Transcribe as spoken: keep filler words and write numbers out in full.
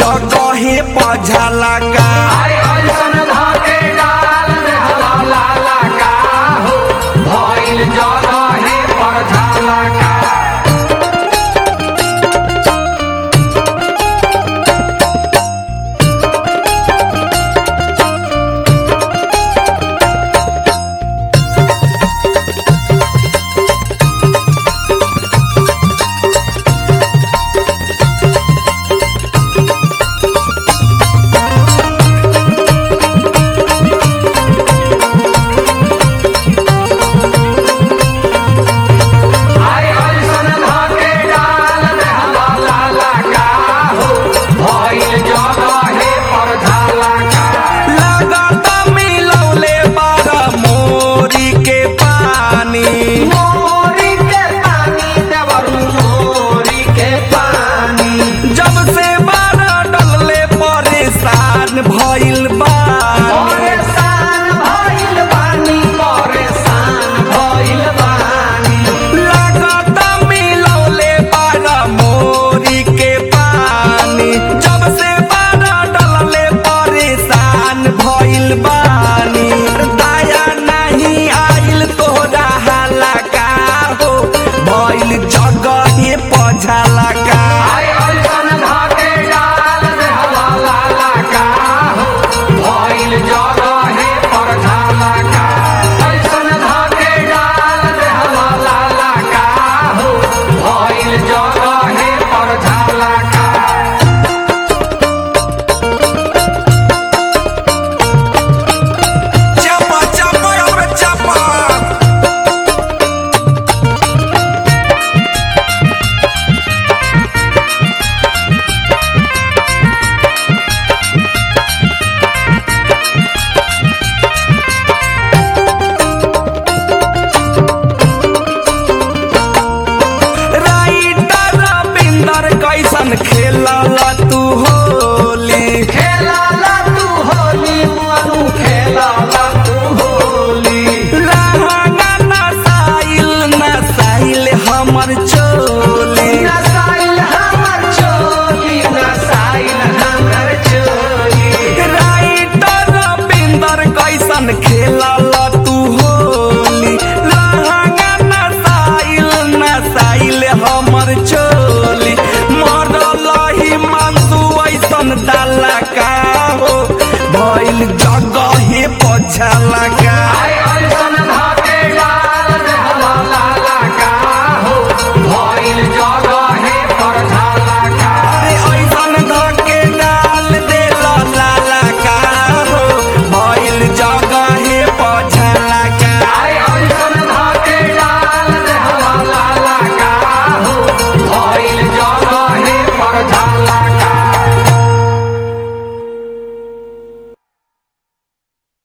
जगहे पझला का ऐसन धके डाल देहला लाला का हो भइल जगहे पझला का। भइल बा परेशान भइल बानी परेशान भइल बानी लागत मिलौले बारा मोरी के पानी जब से बारा डलले परेशान भइल बानी दया नहीं आइल तोरा हाला का हो भइल जगहे पझला का खेला तू होली खेला तू होली मनु खेला तू होली लहंगा नसाइल नसाइल हमर चोली नसाइल हमर चोली नसाइल हमर चोली राइटर रविंदर कैसन खेला तू होली लहंगा नसाइल नसाइल हमर चोली डाला का हो भइल जगहे पझला का।